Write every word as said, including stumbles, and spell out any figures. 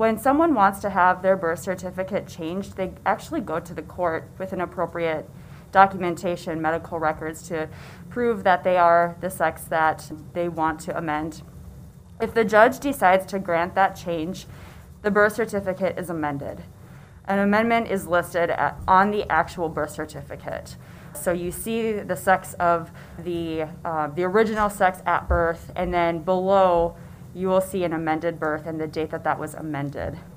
When someone wants to have their birth certificate changed, they actually go to the court with an appropriate documentation, medical records to prove that they are the sex that they want to amend. If the judge decides to grant that change, the birth certificate is amended. An amendment is listed at, on the actual birth certificate. So you see the sex of the, uh, the original sex at birth, and then below you will see an amended birth and the date that that was amended.